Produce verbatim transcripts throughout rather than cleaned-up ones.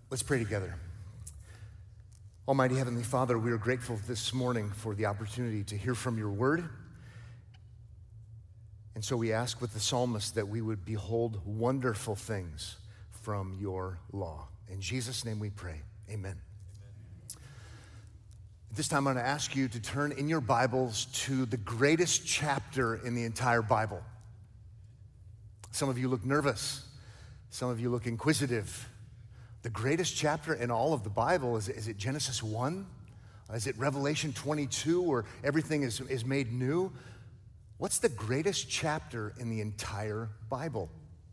Let's pray together. Almighty Heavenly Father, we are grateful this morning for the opportunity to hear from your word. And so we ask with the psalmist that we would behold wonderful things from your law. In Jesus' name we pray, amen. At this time, I'm going to ask you to turn in your Bibles to the greatest chapter in the entire Bible. Some of you look nervous. Some of you look inquisitive. The greatest chapter in all of the Bible, is, is it Genesis one? Is it Revelation twenty-two, where everything is, is made new? What's the greatest chapter in the entire Bible?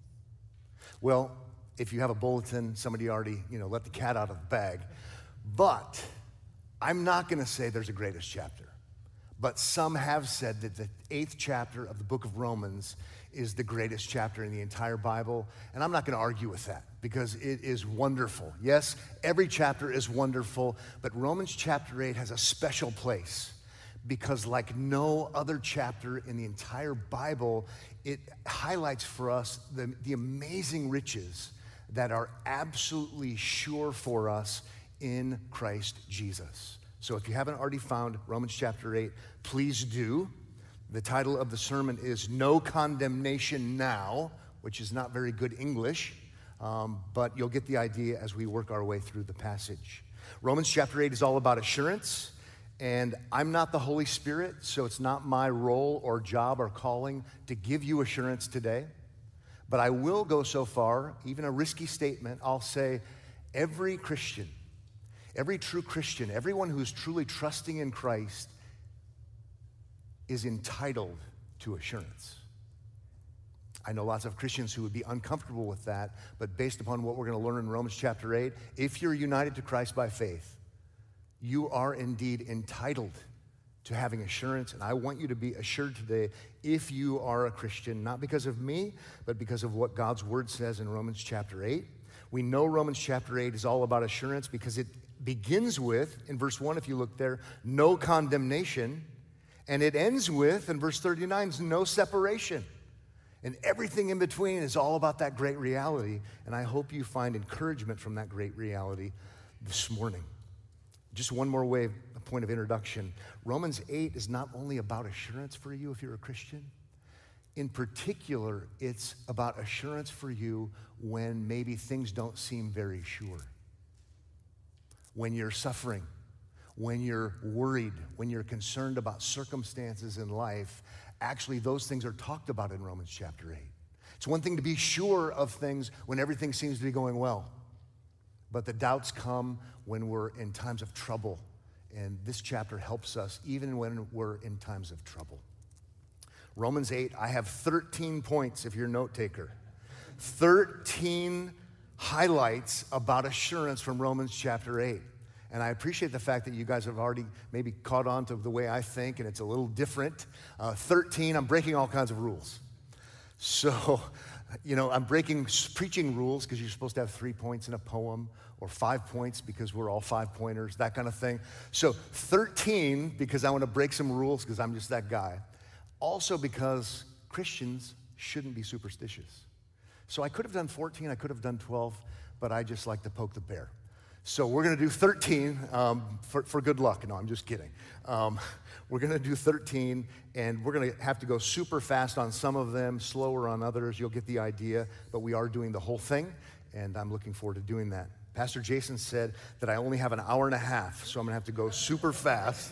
Well, if you have a bulletin, somebody already, you know, let the cat out of the bag. But I'm not going to say there's a greatest chapter. But some have said that the eighth chapter of the book of Romans is the greatest chapter in the entire Bible. And I'm not going to argue with that because it is wonderful. Yes, every chapter is wonderful, but Romans chapter eight has a special place because like no other chapter in the entire Bible, it highlights for us the, the amazing riches that are absolutely sure for us in Christ Jesus. So if you haven't already found Romans chapter eight, please do. The title of the sermon is No Condemnation Now, which is not very good English, um, but you'll get the idea as we work our way through the passage. Romans chapter eight is all about assurance, and I'm not the Holy Spirit, so it's not my role or job or calling to give you assurance today. But I will go so far, even a risky statement, I'll say every Christian, every true Christian, everyone who's truly trusting in Christ is entitled to assurance. I know lots of Christians who would be uncomfortable with that, but based upon what we're going to learn in Romans chapter eight, if you're united to Christ by faith, you are indeed entitled to having assurance, and I want you to be assured today if you are a Christian, not because of me, but because of what God's word says in Romans chapter eight. We know Romans chapter eight is all about assurance because it begins with, in verse one, if you look there, no condemnation, and it ends with, in verse thirty-nine, no separation. And everything in between is all about that great reality, and I hope you find encouragement from that great reality this morning. Just one more way, a point of introduction. Romans eight is not only about assurance for you if you're a Christian. In particular, it's about assurance for you when maybe things don't seem very sure. When you're suffering, when you're worried, when you're concerned about circumstances in life, actually those things are talked about in Romans chapter eight. It's one thing to be sure of things when everything seems to be going well, but the doubts come when we're in times of trouble, and this chapter helps us even when we're in times of trouble. Romans eight, I have thirteen points if you're a note taker. thirteen highlights about assurance from Romans chapter eight. And I appreciate the fact that you guys have already maybe caught on to the way I think, and it's a little different. Uh, thirteen, I'm breaking all kinds of rules. So, you know, I'm breaking preaching rules because you're supposed to have three points in a poem, or five points because we're all five-pointers, that kind of thing. So thirteen, because I want to break some rules because I'm just that guy. Also because Christians shouldn't be superstitious. So I could have done fourteen, I could have done twelve, but I just like to poke the bear. So we're going to do thirteen um, for, for good luck. No, I'm just kidding. Um, we're going to do thirteen, and we're going to have to go super fast on some of them, slower on others. You'll get the idea, but we are doing the whole thing, and I'm looking forward to doing that. Pastor Jason said that I only have an hour and a half, so I'm going to have to go super fast.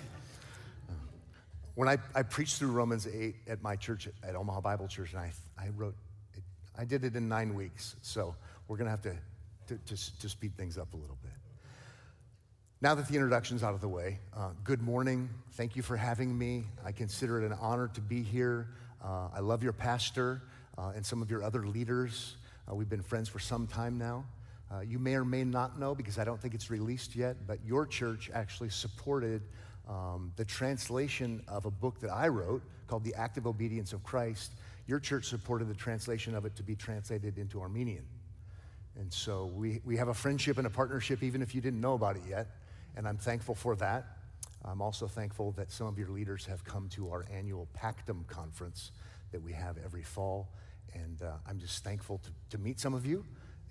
When I, I preached through Romans eight at my church, at, at Omaha Bible Church, and I, I wrote, it, I did it in nine weeks, so we're going to have to, to, to, to speed things up a little bit. Now that the introduction's out of the way, uh, good morning. Thank you for having me. I consider it an honor to be here. Uh, I love your pastor uh, and some of your other leaders. Uh, we've been friends for some time now. Uh, you may or may not know, because I don't think it's released yet, but your church actually supported um, the translation of a book that I wrote called The Active Obedience of Christ. Your church supported the translation of it to be translated into Armenian. And so we, we have a friendship and a partnership, even if you didn't know about it yet. And I'm thankful for that. I'm also thankful that some of your leaders have come to our annual Pactum conference that we have every fall. And uh, I'm just thankful to, to meet some of you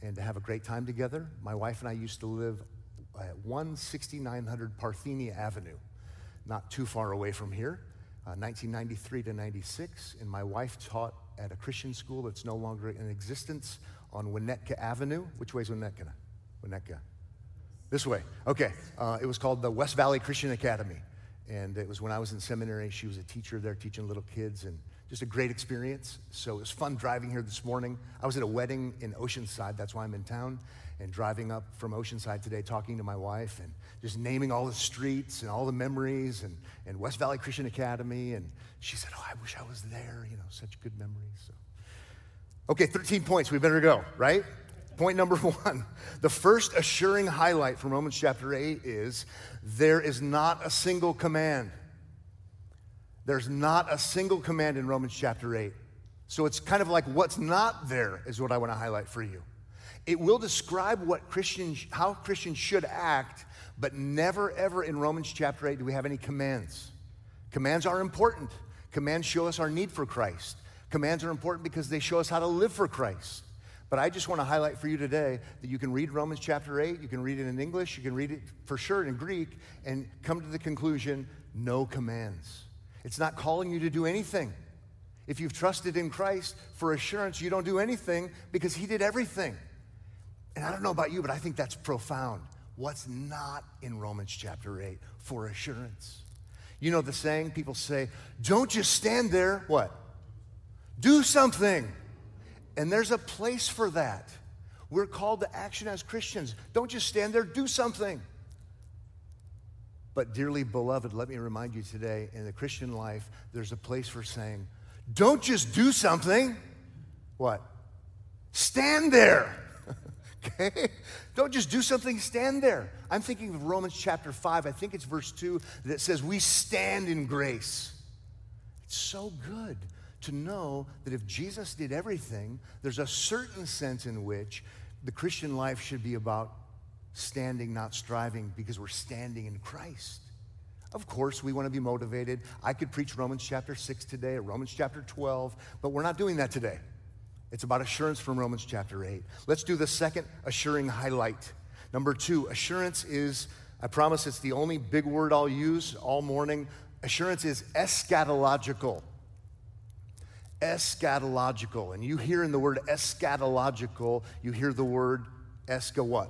and to have a great time together. My wife and I used to live at one sixty-nine hundred Parthenia Avenue, not too far away from here, uh, nineteen ninety-three to ninety-six, and my wife taught at a Christian school that's no longer in existence on Winnetka Avenue. Which way is Winnetka? Winnetka. This way. Okay. Uh, it was called the West Valley Christian Academy, and it was when I was in seminary. She was a teacher there teaching little kids, and just a great experience. So it was fun driving here this morning. I was at a wedding in Oceanside. That's why I'm in town. And driving up from Oceanside today, talking to my wife and just naming all the streets and all the memories and, and West Valley Christian Academy. And she said, oh, I wish I was there. You know, such good memories. So. Okay, thirteen points. We better go, right? Point number one. The first assuring highlight from Romans chapter eight is there is not a single command. There's not a single command in Romans chapter eight. So it's kind of like what's not there is what I want to highlight for you. It will describe what Christians, how Christians should act, but never ever in Romans chapter eight do we have any commands. Commands are important. Commands show us our need for Christ. Commands are important because they show us how to live for Christ. But I just want to highlight for you today that you can read Romans chapter eight, you can read it in English, you can read it for sure in Greek, and come to the conclusion, no commands. It's not calling you to do anything. If you've trusted in Christ for assurance, you don't do anything because he did everything. And I don't know about you, but I think that's profound. What's not in Romans chapter eight for assurance? You know the saying, people say, don't just stand there, what? Do something. And there's a place for that. We're called to action as Christians. Don't just stand there, do something. But dearly beloved, let me remind you today, in the Christian life, there's a place for saying, don't just do something. What? Stand there. Okay? Don't just do something, stand there. I'm thinking of Romans chapter five, I think it's verse two, that says we stand in grace. It's so good to know that if Jesus did everything, there's a certain sense in which the Christian life should be about standing, not striving, because we're standing in Christ. Of course, we want to be motivated. I could preach Romans chapter six today or Romans chapter twelve, but we're not doing that today. It's about assurance from Romans chapter eight. Let's do the second assuring highlight. Number two, assurance is, I promise it's the only big word I'll use all morning. Assurance is eschatological. Eschatological. And you hear in the word eschatological, you hear the word escha what?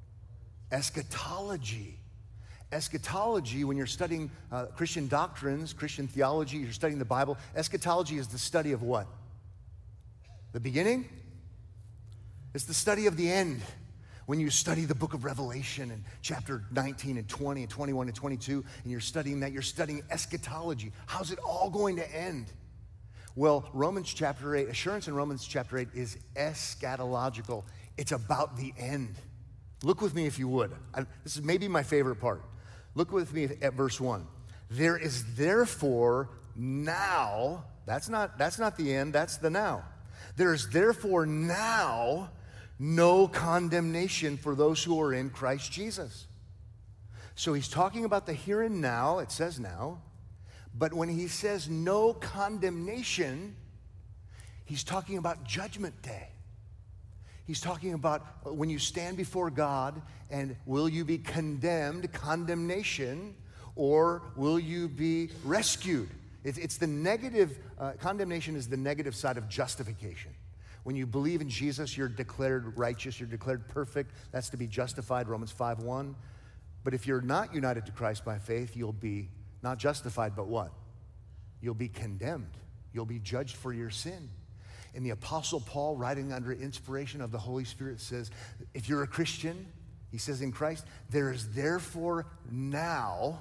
Eschatology. Eschatology, when you're studying uh, Christian doctrines, Christian theology, you're studying the Bible, eschatology is the study of what? The beginning? It's the study of the end. When you study the book of Revelation in chapter nineteen and twenty and twenty-one and twenty-two, and you're studying that, you're studying eschatology. How's it all going to end? Well, Romans chapter eight, assurance in Romans chapter eight is eschatological. It's about the end. Look with me if you would. I, this is maybe my favorite part. Look with me at verse one. There is therefore now, that's not, that's not the end, that's the now. There is therefore now no condemnation for those who are in Christ Jesus. So he's talking about the here and now, it says now, but when he says no condemnation, he's talking about judgment day. He's talking about when you stand before God and will you be condemned, condemnation, or will you be rescued? It's the negative, uh, condemnation is the negative side of justification. When you believe in Jesus, you're declared righteous, you're declared perfect. That's to be justified, Romans five one. But if you're not united to Christ by faith, you'll be not justified, but what? You'll be condemned. You'll be judged for your sin. And the Apostle Paul, writing under inspiration of the Holy Spirit, says, if you're a Christian, he says in Christ, there is therefore now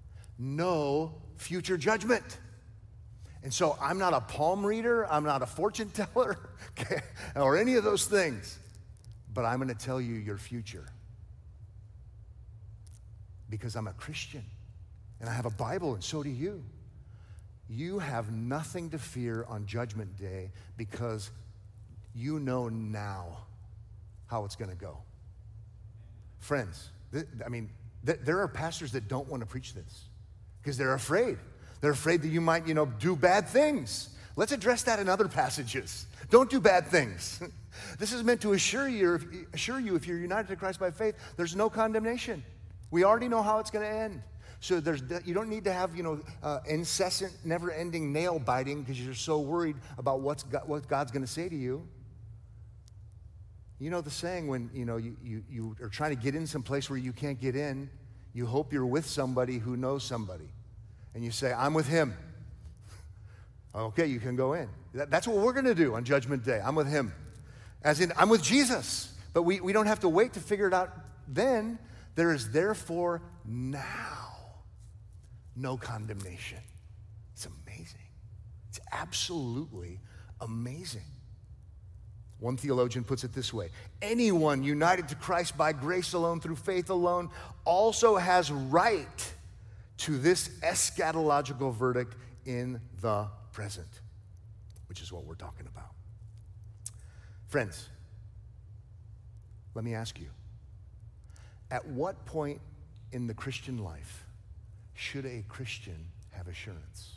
no future judgment. And so I'm not a palm reader, I'm not a fortune teller, okay, or any of those things, but I'm going to tell you your future because I'm a Christian and I have a Bible, and so do you. You have nothing to fear on Judgment Day because you know now how it's going to go. Friends, th- I mean, th- there are pastors that don't want to preach this because they're afraid. They're afraid that you might, you know, do bad things. Let's address that in other passages. Don't do bad things. This is meant to assure you, assure you if you're united to Christ by faith, there's no condemnation. We already know how it's going to end. So there's, you don't need to have, you know, uh, incessant, never-ending nail biting because you're so worried about what's God, what God's going to say to you. You know the saying when, you know, you, you, you are trying to get in some place where you can't get in, you hope you're with somebody who knows somebody. And you say, I'm with him. Okay, you can go in. That, that's what we're going to do on Judgment Day. I'm with him. As in, I'm with Jesus. But we, we don't have to wait to figure it out then. There is therefore now no condemnation. It's amazing. It's absolutely amazing. One theologian puts it this way: anyone united to Christ by grace alone, through faith alone, also has right to this eschatological verdict in the present, which is what we're talking about. Friends, let me ask you, at what point in the Christian life should a Christian have assurance?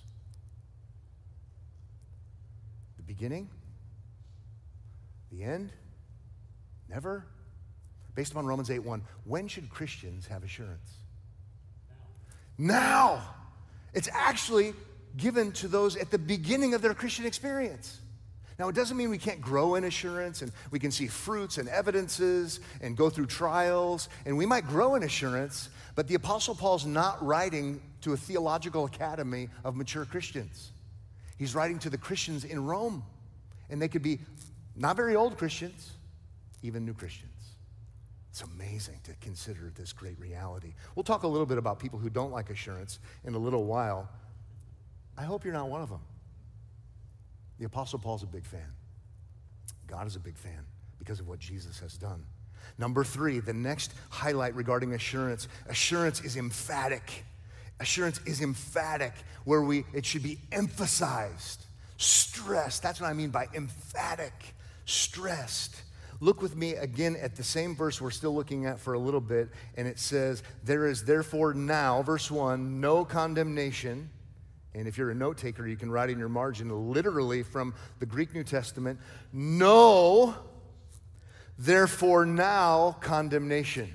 The beginning? The end? Never? Based upon Romans eight one, when should Christians have assurance? Now. Now! It's actually given to those at the beginning of their Christian experience. Now, it doesn't mean we can't grow in assurance, and we can see fruits and evidences and go through trials, and we might grow in assurance, but the Apostle Paul's not writing to a theological academy of mature Christians. He's writing to the Christians in Rome, and they could be not very old Christians, even new Christians. It's amazing to consider this great reality. We'll talk a little bit about people who don't like assurance in a little while. I hope you're not one of them. The Apostle Paul's a big fan. God is a big fan because of what Jesus has done. Number three, the next highlight regarding assurance. Assurance is emphatic. Assurance is emphatic, where we it should be emphasized, stressed. That's what I mean by emphatic, stressed. Look with me again at the same verse we're still looking at for a little bit, and it says, there is therefore now, verse one, no condemnation. And if you're a note taker, you can write in your margin literally from the Greek New Testament, no, therefore now condemnation.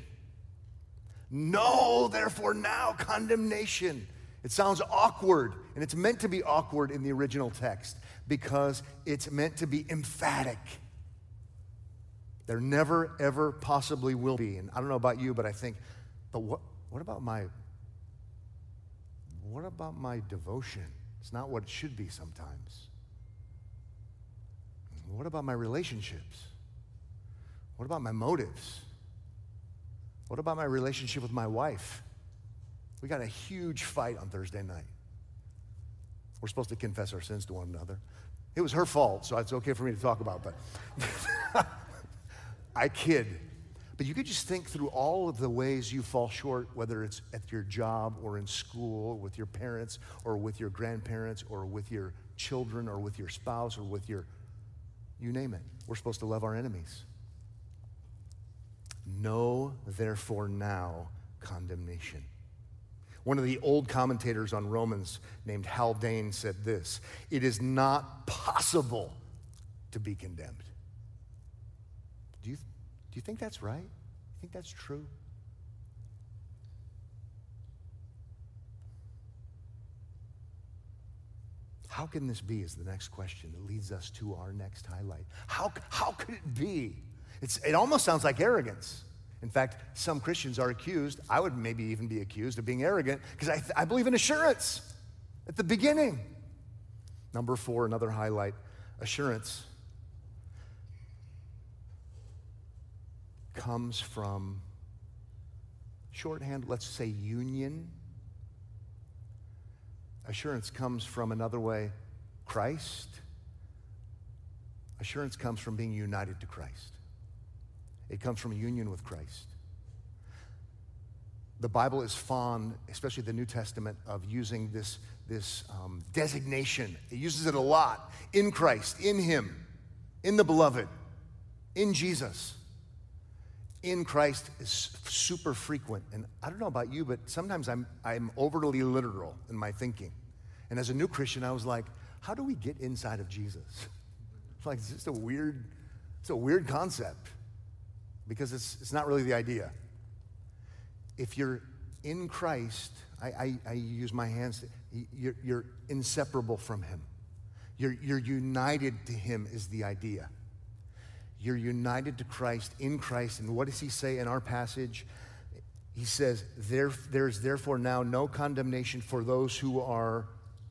No, therefore now condemnation. It sounds awkward, and it's meant to be awkward in the original text because it's meant to be emphatic. There never, ever possibly will be. And I don't know about you, but I think, but what, what about my, what about my devotion? It's not what it should be sometimes. What about my relationships? What about my motives? What about my relationship with my wife? We got a huge fight on Thursday night. We're supposed to confess our sins to one another. It was her fault, so it's okay for me to talk about, but I kid. But you could just think through all of the ways you fall short, whether it's at your job or in school, with your parents or with your grandparents or with your children or with your spouse or with your, you name it. We're supposed to love our enemies. No, therefore now, condemnation. One of the old commentators on Romans named Haldane said this: it is not possible to be condemned. Do you, do you think that's right? You think that's true? How can this be is the next question that leads us to our next highlight. How, how could it be? It's, it almost sounds like arrogance. In fact, some Christians are accused, I would maybe even be accused of being arrogant because I, I believe in assurance at the beginning. Number four, another highlight, assurance comes from shorthand, let's say union. Assurance comes from another way, Christ. Assurance comes from being united to Christ. It comes from a union with Christ. The Bible is fond, especially the New Testament, of using this, this um, designation. It uses it a lot. In Christ, in Him, in the Beloved, in Jesus. In Christ is super frequent. And I don't know about you, but sometimes I'm, I'm overly literal in my thinking. And as a new Christian, I was like, how do we get inside of Jesus? It's like, it's just a weird, It's a weird concept because it's, it's not really the idea. If you're in Christ, I, I, I use my hands, to, you're, you're inseparable from him. You're, you're united to him is the idea. You're united to Christ, in Christ. And what does he say in our passage? He says, there, there's therefore now no condemnation for those who are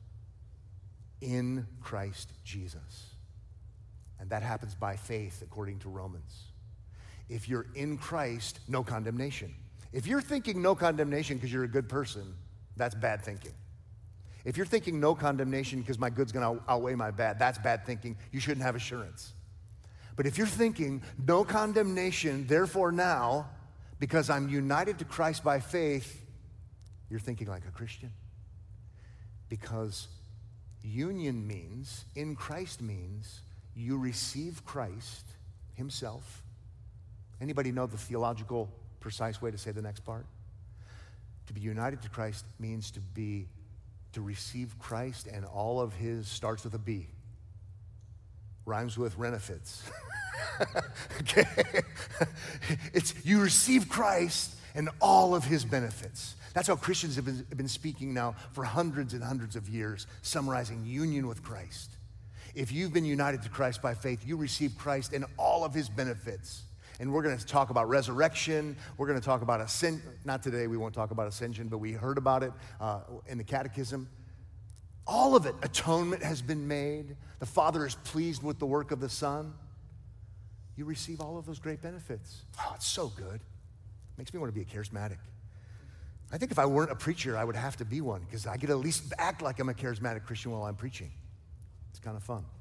in Christ Jesus. And that happens by faith, according to Romans. If you're in Christ, no condemnation. If you're thinking no condemnation because you're a good person, that's bad thinking. If you're thinking no condemnation because my good's going to outweigh my bad, that's bad thinking. You shouldn't have assurance. But if you're thinking no condemnation, therefore now, because I'm united to Christ by faith, you're thinking like a Christian. Because union means, in Christ means, you receive Christ himself. Anybody know the theological precise way to say the next part? To be united to Christ means to be, to receive Christ and all of his, starts with a B. Rhymes with benefits. Okay? It's you receive Christ and all of his benefits. That's how Christians have been, have been speaking now for hundreds and hundreds of years, summarizing union with Christ. If you've been united to Christ by faith, you receive Christ and all of his benefits. And we're going to talk about resurrection. We're going to talk about ascension. Not today, we won't talk about ascension, but we heard about it uh, in the catechism. All of it, atonement has been made. The Father is pleased with the work of the Son. You receive all of those great benefits. Oh, it's so good. Makes me want to be a charismatic. I think if I weren't a preacher, I would have to be one because I get to at least act like I'm a charismatic Christian while I'm preaching. It's kind of fun.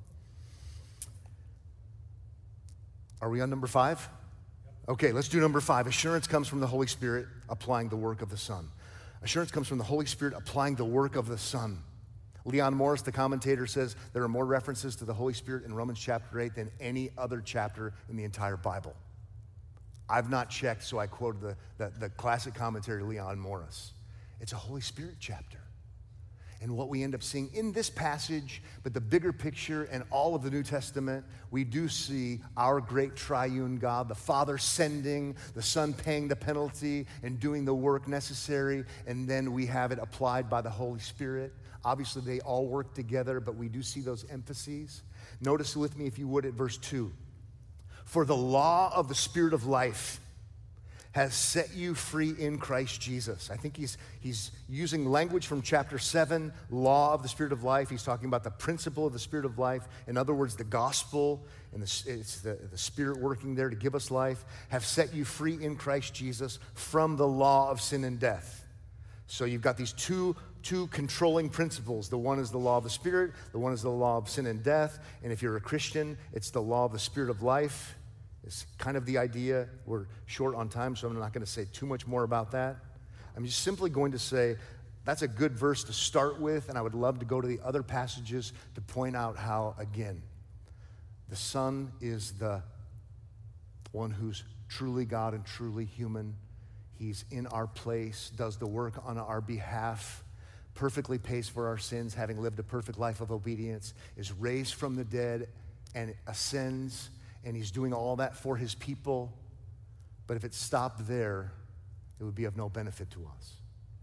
Are we on number five? Okay, let's do number five. Assurance comes from the Holy Spirit applying the work of the Son. Assurance comes from the Holy Spirit applying the work of the Son. Leon Morris, the commentator, says there are more references to the Holy Spirit in Romans chapter eight than any other chapter in the entire Bible. I've not checked, so I quoted the, the, the classic commentary, Leon Morris. It's a Holy Spirit chapter. And what we end up seeing in this passage, but the bigger picture and all of the New Testament, we do see our great triune God, the Father sending, the Son paying the penalty and doing the work necessary, and then we have it applied by the Holy Spirit. Obviously, they all work together, but we do see those emphases. Notice with me, if you would, at verse two. For the law of the Spirit of life has set you free in Christ Jesus. I think he's, he's using language from chapter seven, law of the Spirit of life. He's talking about the principle of the Spirit of life. In other words, the gospel, and the, it's the, the Spirit working there to give us life, have set you free in Christ Jesus from the law of sin and death. So you've got these two, two controlling principles. The one is the law of the Spirit, the one is the law of sin and death. And if you're a Christian, it's the law of the Spirit of life. It's kind of the idea. We're short on time, so I'm not going to say too much more about that. I'm just simply going to say that's a good verse to start with, and I would love to go to the other passages to point out how, again, the Son is the one who's truly God and truly human. He's in our place, does the work on our behalf, perfectly pays for our sins, having lived a perfect life of obedience, is raised from the dead and ascends, and he's doing all that for his people. But if it stopped there, it would be of no benefit to us.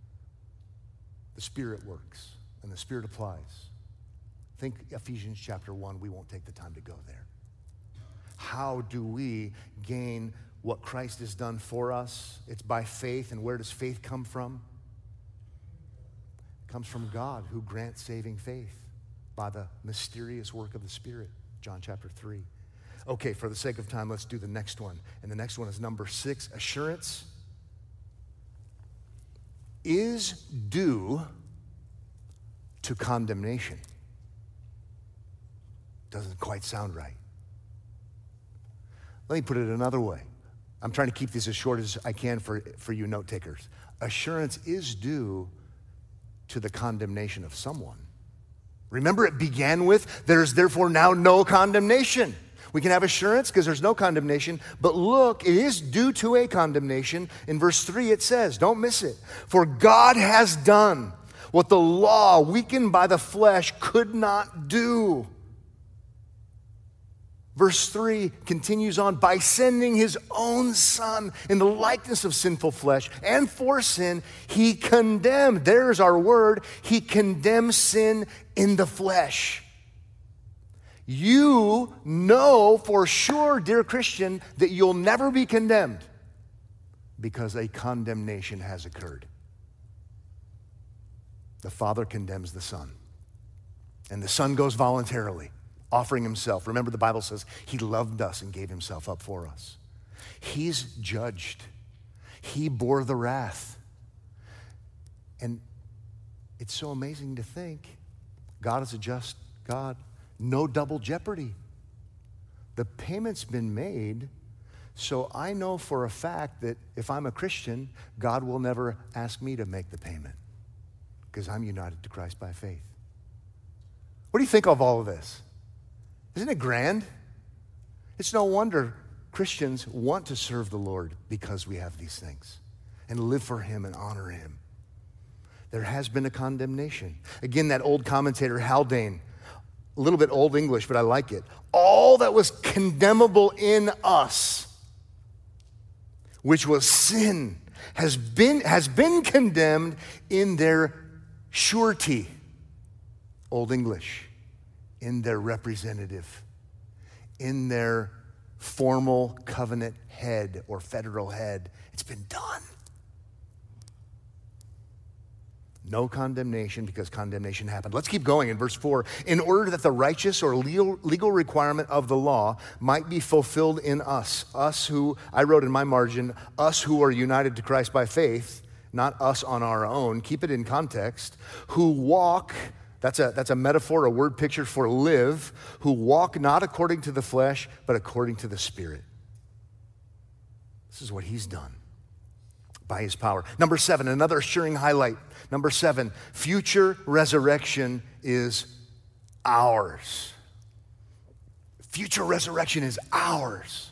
The Spirit works, and the Spirit applies. Think Ephesians chapter one. We won't take the time to go there. How do we gain what Christ has done for us? It's by faith. And where does faith come from? It comes from God, who grants saving faith by the mysterious work of the Spirit. John chapter three. Okay, for the sake of time, let's do the next one. And the next one is number six. Assurance is due to condemnation. Doesn't quite sound right. Let me put it another way. I'm trying to keep this as short as I can for, for you note takers. Assurance is due to the condemnation of someone. Remember, it began with, there's therefore now no condemnation. We can have assurance because there's no condemnation, but look, it is due to a condemnation. In verse three, it says, don't miss it. For God has done what the law, weakened by the flesh, could not do. Verse three continues on, by sending his own son in the likeness of sinful flesh and for sin, he condemned, there's our word, he condemns sin in the flesh. You know for sure, dear Christian, that you'll never be condemned because a condemnation has occurred. The Father condemns the Son, and the Son goes voluntarily, offering himself. Remember, the Bible says he loved us and gave himself up for us. He's judged. He bore the wrath. And it's so amazing to think God is a just God. No double jeopardy. The payment's been made, so I know for a fact that if I'm a Christian, God will never ask me to make the payment because I'm united to Christ by faith. What do you think of all of this? Isn't it grand? It's no wonder Christians want to serve the Lord because we have these things and live for him and honor him. There has been a condemnation. Again, that old commentator Haldane, a little bit old English, but I like it. All that was condemnable in us, which was sin, has been, has been condemned in their surety, old English, in their representative, in their formal covenant head or federal head. It's been done. No condemnation because condemnation happened. Let's keep going in verse four. In order that the righteous or legal, legal requirement of the law might be fulfilled in us, us who, I wrote in my margin, us who are united to Christ by faith, not us on our own, keep it in context, who walk, that's a, that's a metaphor, a word picture for live, who walk not according to the flesh, but according to the Spirit. This is what he's done by his power. Number seven, another assuring highlight. Number seven, future resurrection is ours. Future resurrection is ours.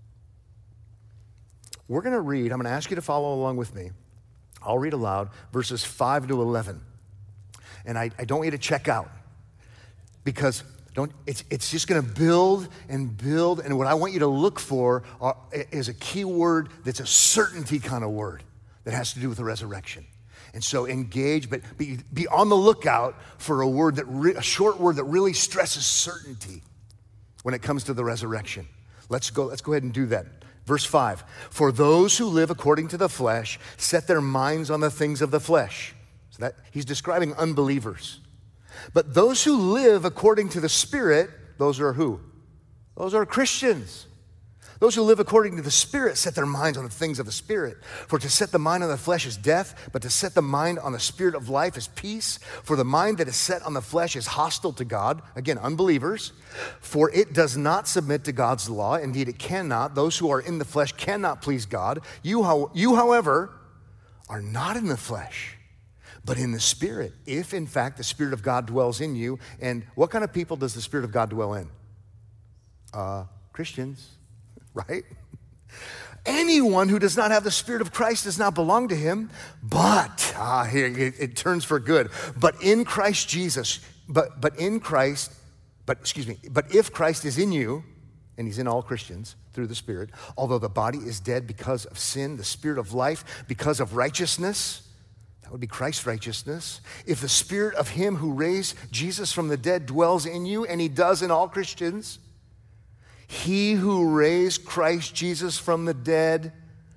We're going to read, I'm going to ask you to follow along with me. I'll read aloud verses five to eleven. And I, I don't want you to check out because don't, it's, it's just going to build and build. And what I want you to look for are, is a key word that's a certainty kind of word that has to do with the resurrection. And so engage, but be, be on the lookout for a word that re, a short word that really stresses certainty when it comes to the resurrection. Let's go, let's go ahead and do that. Verse five, for those who live according to the flesh set their minds on the things of the flesh. So that he's describing unbelievers. But those who live according to the Spirit, those are who? Those are Christians. Those who live according to the Spirit set their minds on the things of the Spirit. For to set the mind on the flesh is death, but to set the mind on the Spirit of life is peace. For the mind that is set on the flesh is hostile to God. Again, unbelievers. For it does not submit to God's law. Indeed, it cannot. Those who are in the flesh cannot please God. You, how, you however, are not in the flesh, but in the Spirit, if in fact the Spirit of God dwells in you. And what kind of people does the Spirit of God dwell in? Uh, Christians. Right? Anyone who does not have the Spirit of Christ does not belong to him, but, ah, here, it, it turns for good. But in Christ Jesus, but, but in Christ, but excuse me, but if Christ is in you, and he's in all Christians through the Spirit, although the body is dead because of sin, the Spirit of life because of righteousness, that would be Christ's righteousness. If the Spirit of him who raised Jesus from the dead dwells in you, and he does in all Christians, he who raised Christ Jesus from the dead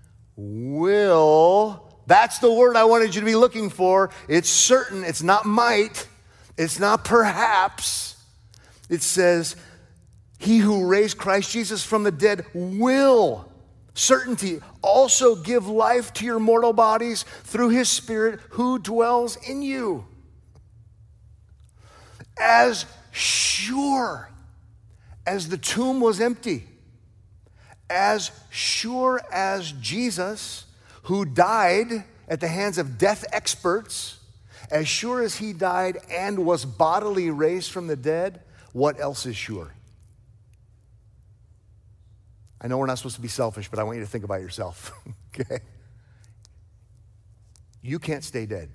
will, that's the word I wanted you to be looking for. It's certain, it's not might, it's not perhaps. It says, he who raised Christ Jesus from the dead will, certainty, also give life to your mortal bodies through his Spirit who dwells in you. As sure as the tomb was empty, as sure as Jesus, who died at the hands of death experts, as sure as he died and was bodily raised from the dead, what else is sure? I know we're not supposed to be selfish, but I want you to think about yourself, okay? You can't stay dead.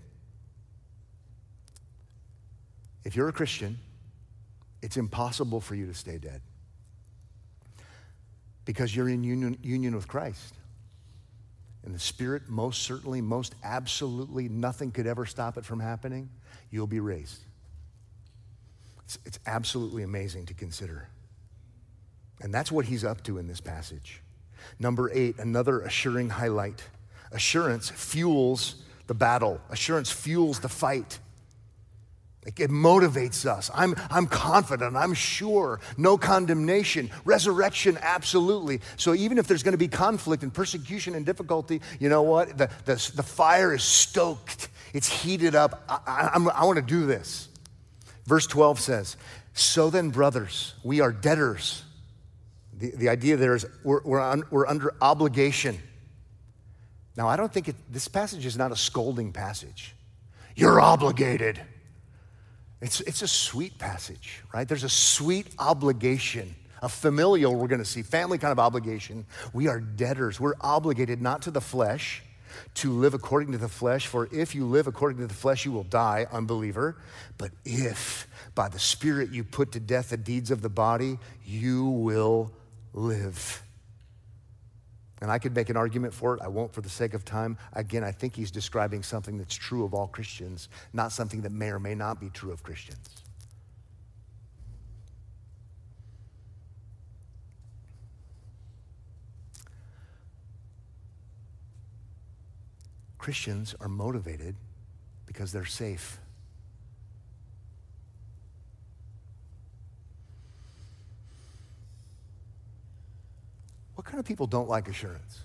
If you're a Christian, it's impossible for you to stay dead. because you're in union, union with Christ. And the Spirit, most certainly, most absolutely, nothing could ever stop it from happening. You'll be raised. It's, it's absolutely amazing to consider. And that's what he's up to in this passage. Number eight, another assuring highlight. Assurance fuels the battle. Assurance fuels the fight. It motivates us. I'm, I'm confident, I'm sure, no condemnation, resurrection, absolutely. So even if there's gonna be conflict and persecution and difficulty, you know what? The, the, the fire is stoked, it's heated up. I, I, I wanna do this. Verse twelve says, so then brothers, we are debtors. The, the idea there is we're, we're, un, we're under obligation. Now I don't think it, this passage is not a scolding passage. You're obligated. It's, it's a sweet passage, right? There's a sweet obligation, a familial, we're gonna see, family kind of obligation. We are debtors. We're obligated not to the flesh, to live according to the flesh, for if you live according to the flesh, you will die, unbeliever. But if by the Spirit you put to death the deeds of the body, you will live. And I could make an argument for it. I won't for the sake of time. Again, I think he's describing something that's true of all Christians, not something that may or may not be true of Christians. Christians are motivated because they're safe. What kind of people don't like assurance?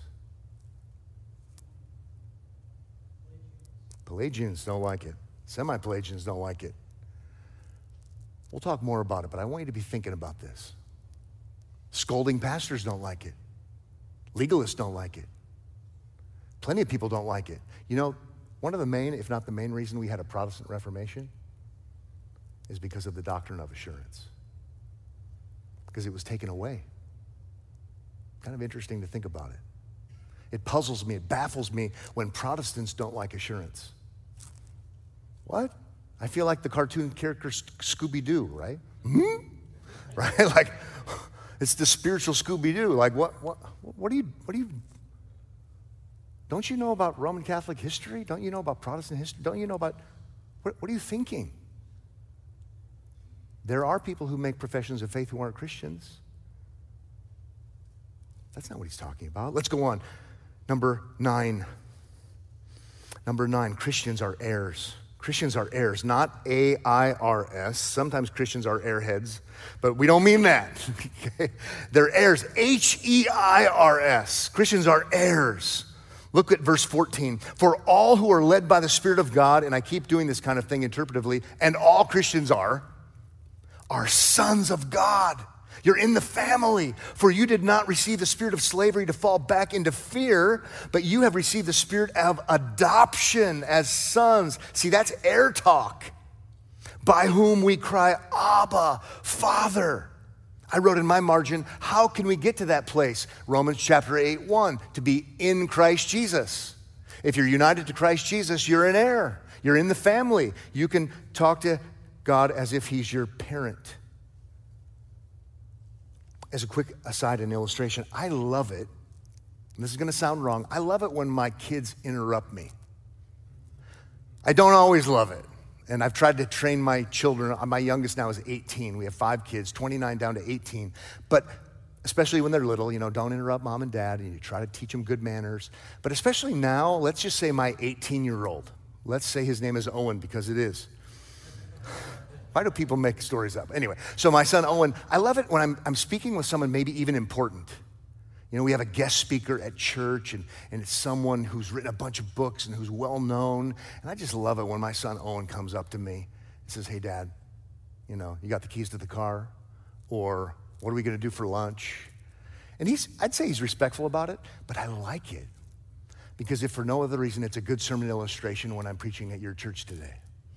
Pelagians don't like it. Semi-Pelagians don't like it. We'll talk more about it, but I want you to be thinking about this. Scolding pastors don't like it. Legalists don't like it. Plenty of people don't like it. You know, one of the main, if not the main reason we had a Protestant Reformation is because of the doctrine of assurance. Because it was taken away. Kind of interesting to think about it. It puzzles me, it baffles me when Protestants don't like assurance. What? I feel like the cartoon character Scooby-Doo, right? Hmm? Right? Like, it's the spiritual Scooby-Doo. Like, what, what, what do you, what do you, don't you know about Roman Catholic history? Don't you know about Protestant history? Don't you know about, what, what are you thinking? There are people who make professions of faith who aren't Christians. That's not what he's talking about. Let's go on. Number nine. Number nine, Christians are heirs. Christians are heirs, not A I R S. Sometimes Christians are airheads, but we don't mean that. Okay? They're heirs, H E I R S. Christians are heirs. Look at verse fourteen. For all who are led by the Spirit of God, and I keep doing this kind of thing interpretively, and all Christians are, are sons of God. You're in the family, for you did not receive the spirit of slavery to fall back into fear, but you have received the spirit of adoption as sons. See, that's heir talk. By whom we cry, Abba, Father. I wrote in my margin, how can we get to that place? Romans chapter eight, one, to be in Christ Jesus. If you're united to Christ Jesus, you're an heir. You're in the family. You can talk to God as if he's your parent. As a quick aside and illustration, I love it, and this is gonna sound wrong, I love it when my kids interrupt me. I don't always love it, and I've tried to train my children. My youngest now is eighteen. We have five kids, twenty-nine down to eighteen. But especially when they're little, you know, don't interrupt mom and dad, and you try to teach them good manners. But especially now, let's just say my eighteen-year-old, let's say his name is Owen, because it is. Why do people make stories up? Anyway, so my son Owen, I love it when I'm, I'm speaking with someone maybe even important. You know, we have a guest speaker at church, and, and it's someone who's written a bunch of books and who's well known. And I just love it when my son Owen comes up to me and says, hey, Dad, you know, you got the keys to the car? Or what are we gonna do for lunch? And he's, I'd say he's respectful about it, but I like it. Because if for no other reason, it's a good sermon illustration when I'm preaching at your church today.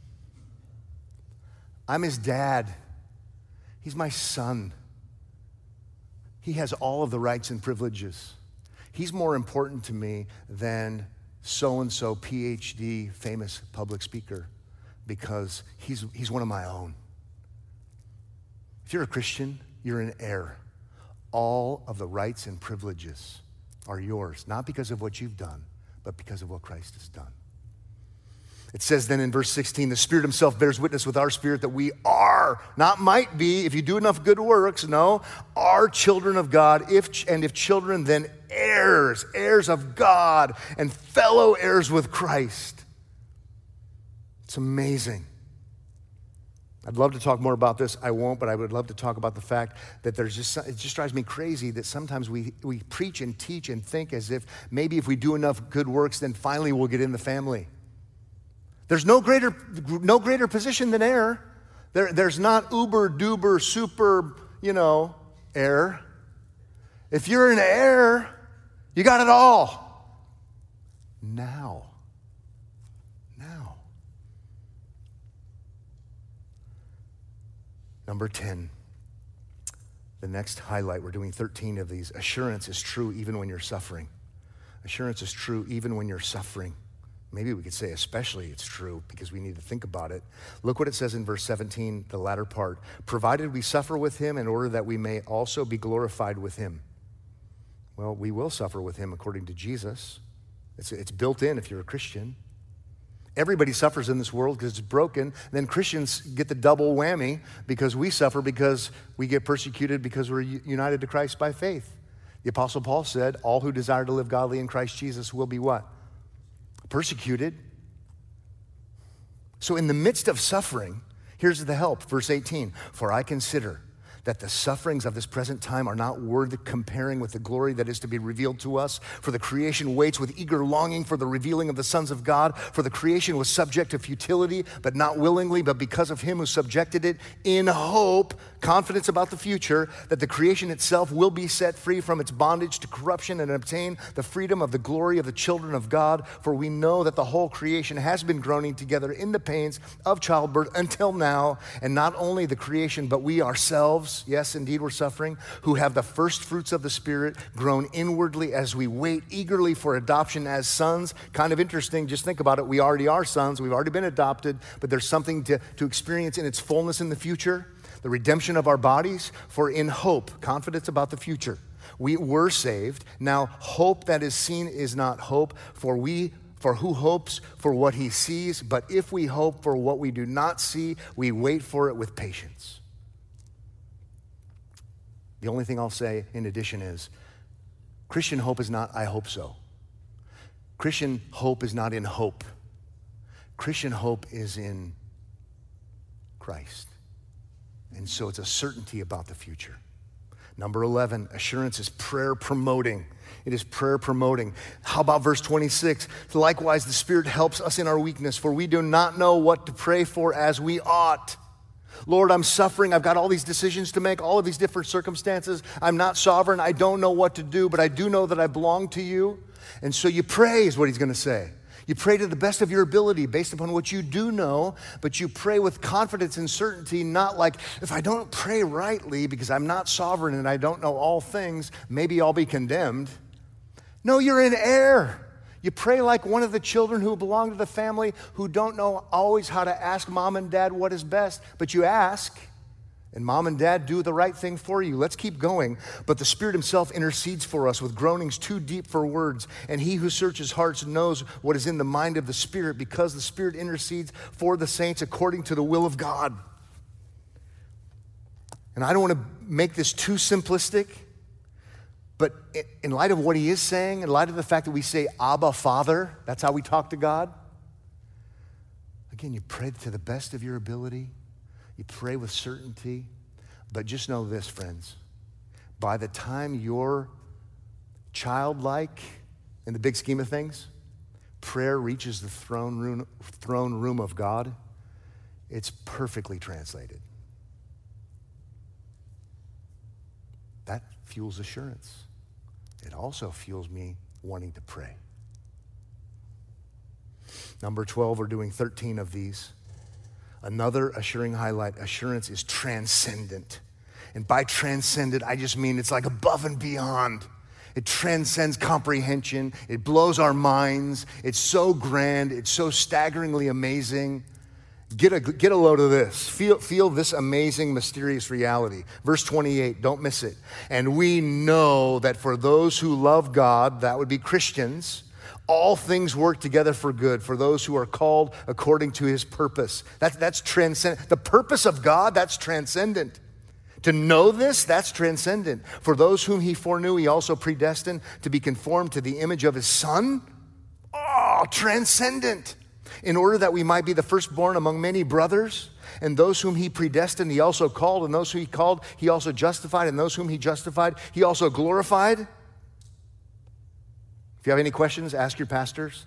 I'm his dad. He's my son. He has all of the rights and privileges. He's more important to me than so-and-so P H D famous public speaker because he's, he's one of my own. If you're a Christian, you're an heir. all of the rights and privileges are yours, not because of what you've done, but because of what Christ has done. It says then in verse sixteen, the Spirit himself bears witness with our spirit that we are, not might be, if you do enough good works, no, are children of God, if and if children, then heirs, heirs of God, and fellow heirs with Christ. It's amazing. I'd love to talk more about this. I won't, but I would love to talk about the fact that there's just, it just drives me crazy that sometimes we, we preach and teach and think as if maybe if we do enough good works, then finally we'll get in the family. There's no greater, no greater position than heir. There, there's not uber, duber, super, you know, heir. If you're an heir, you got it all. Now. Now. Number ten. The next highlight, we're doing thirteen of these. Assurance is true even when you're suffering. Assurance is true even when you're suffering. Maybe we could say especially it's true because we need to think about it. Look what it says in verse seventeen, the latter part. Provided we suffer with him in order that we may also be glorified with him. Well, we will suffer with him according to Jesus. It's, it's built in if you're a Christian. Everybody suffers in this world because it's broken. Then Christians get the double whammy because we suffer because we get persecuted because we're united to Christ by faith. The Apostle Paul said, all who desire to live godly in Christ Jesus will be what? Persecuted. So in the midst of suffering, here's the help, verse eighteen. For I consider that the sufferings of this present time are not worth comparing with the glory that is to be revealed to us. For the creation waits with eager longing for the revealing of the sons of God. For the creation was subject to futility, but not willingly, but because of him who subjected it, in hope, confidence about the future, that the creation itself will be set free from its bondage to corruption and obtain the freedom of the glory of the children of God. For we know that the whole creation has been groaning together in the pains of childbirth until now, and not only the creation, but we ourselves, yes, indeed, we're suffering, who have the first fruits of the Spirit grown inwardly as we wait eagerly for adoption as sons. Kind of interesting, just think about it. We already are sons. We've already been adopted, but there's something to, to experience in its fullness in the future. The redemption of our bodies, for in hope, confidence about the future. We were saved. Now, hope that is seen is not hope, for we For who hopes for what he sees? But if we hope for what we do not see, we wait for it with patience. The only thing I'll say in addition is, Christian hope is not, I hope so. Christian hope is not in hope. Christian hope is in Christ. And so it's a certainty about the future. Number eleven, assurance is prayer promoting. It is prayer promoting. How about verse twenty-six? Likewise, the Spirit helps us in our weakness, for we do not know what to pray for as we ought. Lord, I'm suffering. I've got all these decisions to make, all of these different circumstances. I'm not sovereign. I don't know what to do, but I do know that I belong to you. And so you pray is what he's going to say. You pray to the best of your ability based upon what you do know, but you pray with confidence and certainty, not like, if I don't pray rightly because I'm not sovereign and I don't know all things, maybe I'll be condemned. No, you're in error. You pray like one of the children who belong to the family who don't know always how to ask mom and dad what is best, but you ask, and mom and dad do the right thing for you. Let's keep going. But the Spirit himself intercedes for us with groanings too deep for words, and he who searches hearts knows what is in the mind of the Spirit, because the Spirit intercedes for the saints according to the will of God. And I don't want to make this too simplistic, but in light of what he is saying, in light of the fact that we say, Abba, Father, that's how we talk to God. Again, you pray to the best of your ability. You pray with certainty. But just know this, friends. By the time you're childlike in the big scheme of things, prayer reaches the throne room, throne room of God, it's perfectly translated. That fuels assurance. It also fuels me wanting to pray. Number twelve, we're doing thirteen of these. Another assuring highlight, assurance is transcendent. And by transcendent, I just mean it's like above and beyond. It transcends comprehension. It blows our minds. It's so grand. It's so staggeringly amazing. Get a, get a load of this. Feel, feel this amazing, mysterious reality. Verse twenty-eight, don't miss it. And we know that for those who love God, that would be Christians, all things work together for good for those who are called according to his purpose. That's, that's transcendent. The purpose of God, that's transcendent. To know this, that's transcendent. For those whom he foreknew, he also predestined to be conformed to the image of his Son. Oh, transcendent. In order that we might be the firstborn among many brothers. And those whom he predestined, he also called. And those whom he called, he also justified. And those whom he justified, he also glorified. If you have any questions, ask your pastors.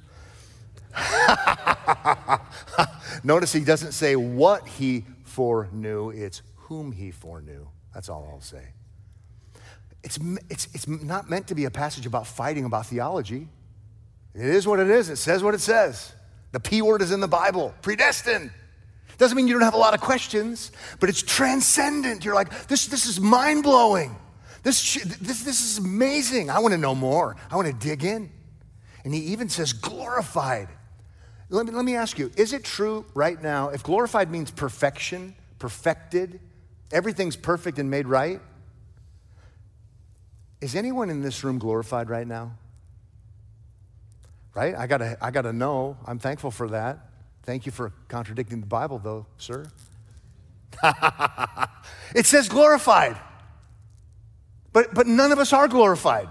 Notice he doesn't say what he foreknew, it's whom he foreknew. That's all I'll say. It's, it's, it's not meant to be a passage about fighting about theology. It is what it is. It says what it says. The P word is in the Bible, predestined. Doesn't mean you don't have a lot of questions, but it's transcendent. You're like, this, this is mind-blowing. This, this, this is amazing. I want to know more. I want to dig in. And he even says glorified. Let me, let me ask you, is it true right now, if glorified means perfection, perfected, everything's perfect and made right, is anyone in this room glorified right now? Right? I gotta, I gotta know. I'm thankful for that. Thank you for contradicting the Bible, though, sir. It says glorified. But, but none of us are glorified.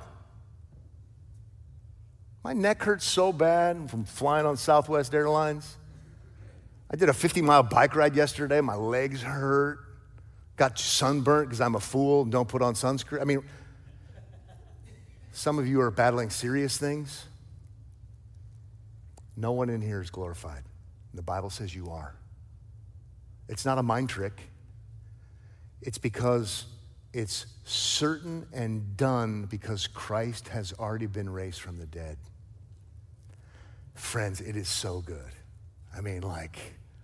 My neck hurts so bad from flying on Southwest Airlines. I did a fifty-mile bike ride yesterday. My legs hurt. Got sunburnt because I'm a fool and don't put on sunscreen. I mean, some of you are battling serious things. No one in here is glorified. The Bible says you are. It's not a mind trick. It's because it's certain and done because Christ has already been raised from the dead. Friends, it is so good. I mean, like,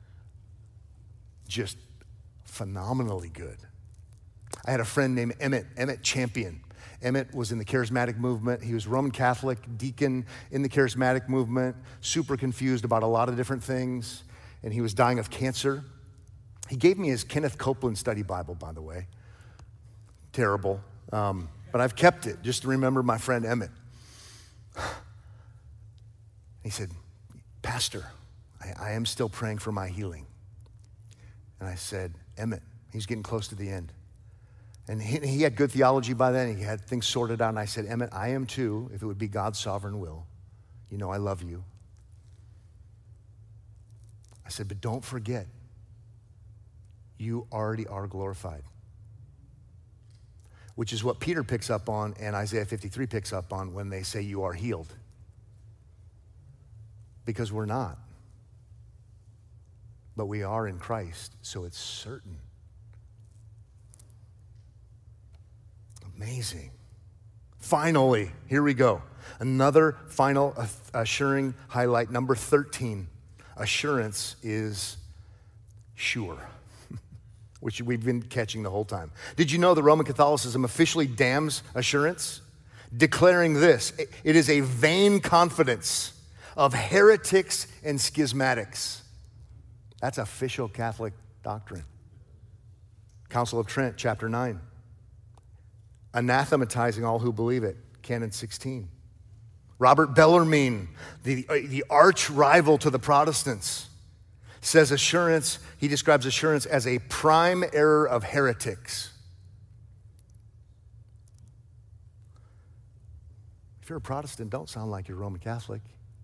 just phenomenally good. I had a friend named Emmett, Emmett Champion. Emmett was in the charismatic movement. He was Roman Catholic, deacon in the charismatic movement, super confused about a lot of different things, and he was dying of cancer. He gave me his Kenneth Copeland study Bible, by the way. Terrible, um, but I've kept it just to remember my friend Emmett. He said, Pastor, I, I am still praying for my healing. And I said, Emmett, he's getting close to the end. And he, he had good theology by then. He had things sorted out. And I said, Emmett, I am too, if it would be God's sovereign will. You know I love you. I said, but don't forget, you already are glorified. Which is what Peter picks up on and Isaiah fifty-three picks up on when they say you are healed. Because we're not. But we are in Christ, so it's certain. Amazing. Finally, here we go. Another final assuring highlight, number thirteen. Assurance is sure, which we've been catching the whole time. Did you know that Roman Catholicism officially damns assurance? Declaring this, it is a vain confidence of heretics and schismatics. That's official Catholic doctrine. Council of Trent, chapter nine. Anathematizing all who believe it, canon sixteen. Robert Bellarmine, the, the arch rival to the Protestants, says assurance, he describes assurance as a prime error of heretics. If you're a Protestant, don't sound like you're Roman Catholic.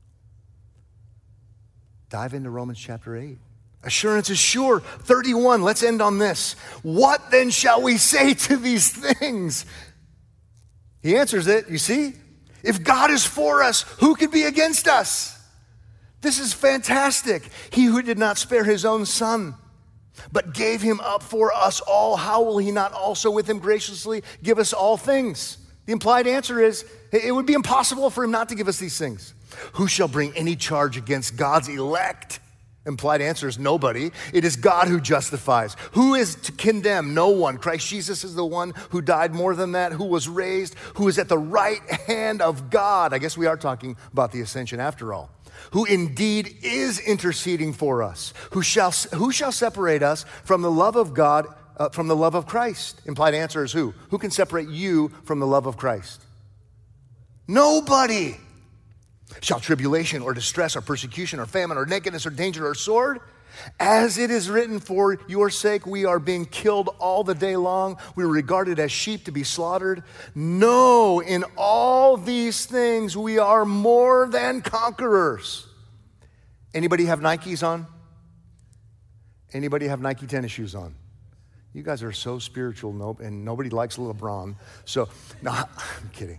Dive into Romans chapter eight. Assurance is sure. thirty-one, let's end on this. What then shall we say to these things? He answers it, you see? If God is for us, who can be against us? This is fantastic. He who did not spare his own son, but gave him up for us all, how will he not also with him graciously give us all things? The implied answer is, it would be impossible for him not to give us these things. Who shall bring any charge against God's elect? Implied answer is nobody. It is God who justifies. Who is to condemn? No one. Christ Jesus is the one who died more than that, who was raised, who is at the right hand of God. I guess we are talking about the ascension after all. who indeed is interceding for us. Who shall, who shall separate us from the love of God, uh, from the love of Christ? Implied answer is who? Who can separate you from the love of Christ? Nobody. Shall tribulation or distress or persecution or famine or nakedness or danger or sword? As it is written, for your sake we are being killed all the day long. We are regarded as sheep to be slaughtered. No, in all these things we are more than conquerors. Anybody have Nikes on? Anybody have Nike tennis shoes on? You guys are so spiritual, nope, and nobody likes LeBron. So, no, I'm kidding.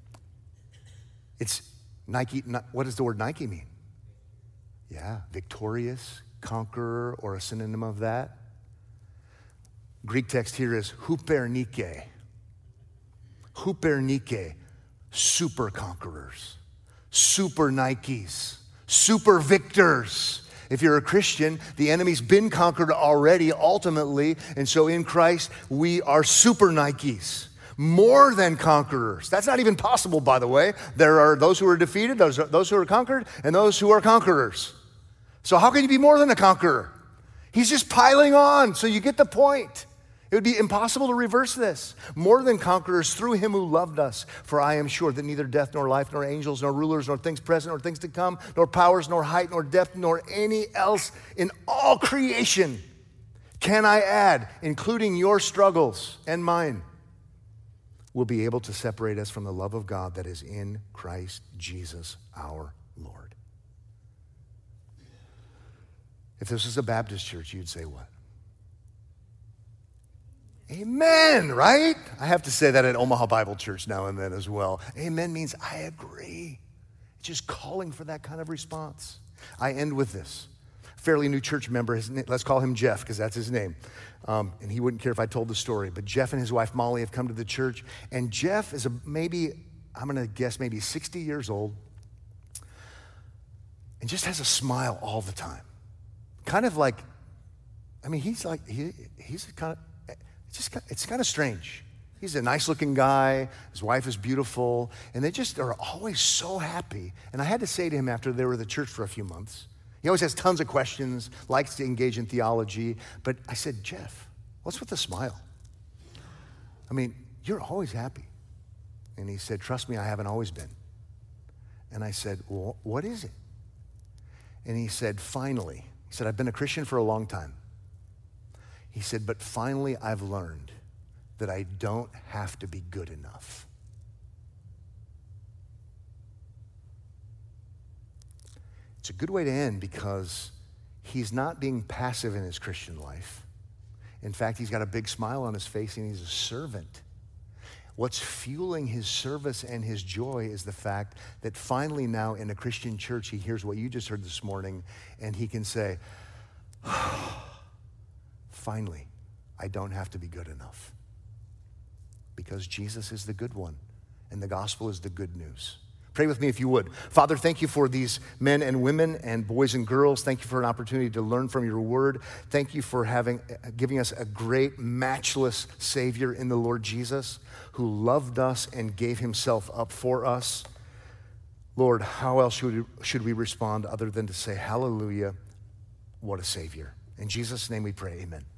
It's Nike. What does the word Nike mean? Yeah, victorious, conqueror, or a synonym of that. Greek text here is hupernike. Hupernike, super conquerors, super Nikes, super victors. If you're a Christian, the enemy's been conquered already, ultimately, and so in Christ, we are super Nikes. More than conquerors. That's not even possible, by the way. There are those who are defeated, those, those who are conquered, and those who are conquerors. So how can you be more than a conqueror? He's just piling on, so you get the point. It would be impossible to reverse this. More than conquerors through him who loved us. For I am sure that neither death nor life, nor angels, nor rulers, nor things present, nor things to come, nor powers, nor height, nor depth, nor any else in all creation can I add, including your struggles and mine, will be able to separate us from the love of God that is in Christ Jesus our Lord. If this was a Baptist church, you'd say what? Amen, right? I have to say that at Omaha Bible Church now and then as well. Amen means I agree. It's just calling for that kind of response. I end with this. Fairly new church member, his name, let's call him Jeff because that's his name. Um, and he wouldn't care if I told the story. But Jeff and his wife Molly have come to the church. And Jeff is a maybe, I'm going to guess maybe sixty years old. And just has a smile all the time. Kind of like, I mean, he's like, he, he's kind of, it's just, it's kind of strange. He's a nice looking guy. His wife is beautiful. And they just are always so happy. And I had to say to him after they were at the church for a few months, he always has tons of questions, likes to engage in theology. But I said, Jeff, what's with the smile? I mean, you're always happy. And he said, trust me, I haven't always been. And I said, well, what is it? And he said, finally, he said, I've been a Christian for a long time. He said, but finally I've learned that I don't have to be good enough. It's a good way to end because he's not being passive in his Christian life. In fact, he's got a big smile on his face and he's a servant. What's fueling his service and his joy is the fact that finally now in a Christian church, he hears what you just heard this morning and he can say, oh, finally, I don't have to be good enough because Jesus is the good one and the gospel is the good news. Pray with me if you would. Father, thank you for these men and women and boys and girls. Thank you for an opportunity to learn from your word. Thank you for having, giving us a great, matchless Savior in the Lord Jesus who loved us and gave himself up for us. Lord, how else should we, should we respond other than to say, hallelujah, what a Savior. In Jesus' name we pray, amen.